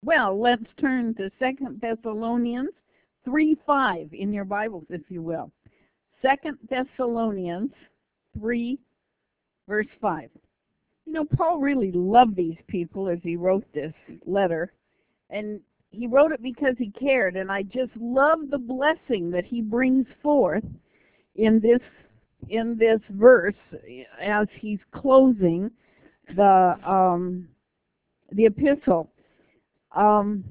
Well, let's turn to 2 Thessalonians 3:5 in your Bibles, if you will. 2 Thessalonians 3, verse 5. You know, Paul really loved these people as he wrote this letter, and he wrote it because he cared, and I just love the blessing that he brings forth in this verse as he's closing the epistle. Um,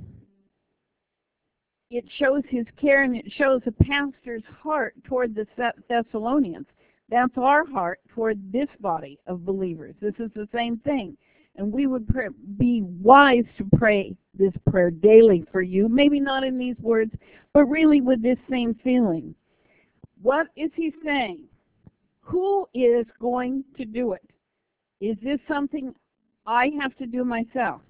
it shows his care, and it shows a pastor's heart toward the Thessalonians. That's our heart toward this body of believers. This is the same thing. And we would be wise to pray this prayer daily for you, maybe not in these words, but really with this same feeling. What is he saying? Who is going to do it? Is this something I have to do myself?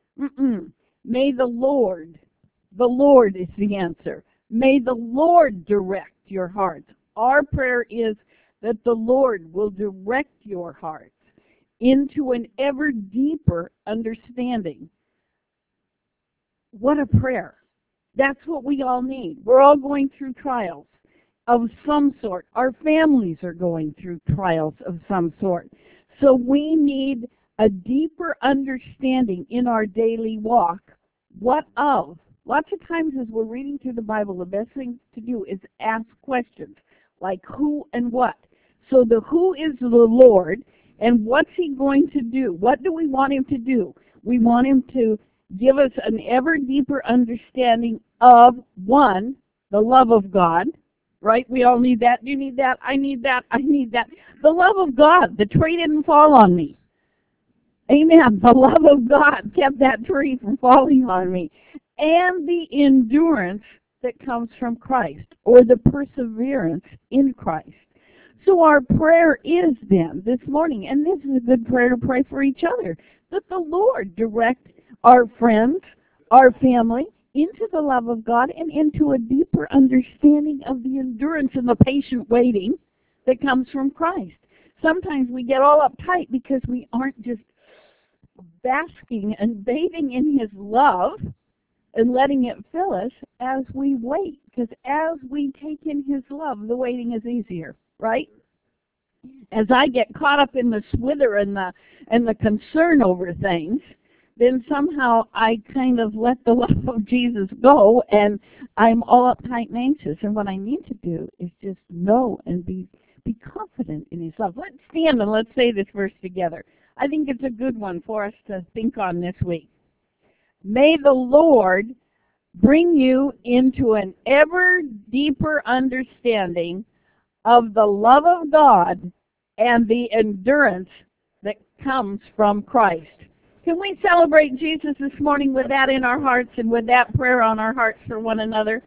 May the Lord is the answer. May the Lord direct your hearts. Our prayer is that the Lord will direct your hearts into an ever deeper understanding. What a prayer. That's what we all need. We're all going through trials of some sort. Our families are going through trials of some sort. So we need a deeper understanding in our daily walk. What of? Lots of times as we're reading through the Bible, the best thing to do is ask questions like who and what. So the who is the Lord, and what's he going to do? What do we want him to do? We want him to give us an ever deeper understanding of, one, the love of God, right? We all need that. You need that. I need that. I need that. The love of God. The tree didn't fall on me. Amen. The love of God kept that tree from falling on me. And the endurance that comes from Christ, or the perseverance in Christ. So our prayer is then this morning, and this is a good prayer to pray for each other, that the Lord direct our friends, our family, into the love of God and into a deeper understanding of the endurance and the patient waiting that comes from Christ. Sometimes we get all uptight because we aren't just basking and bathing in his love and letting it fill us as we wait. Because as we take in his love, the waiting is easier, right? As I get caught up in the swither and the concern over things, then somehow I kind of let the love of Jesus go, and I'm all uptight and anxious. And what I need to do is just know and be confident in his love. Let's stand and let's say this verse together. I think it's a good one for us to think on this week. May the Lord bring you into an ever deeper understanding of the love of God and the endurance that comes from Christ. Can we celebrate Jesus this morning with that in our hearts and with that prayer on our hearts for one another?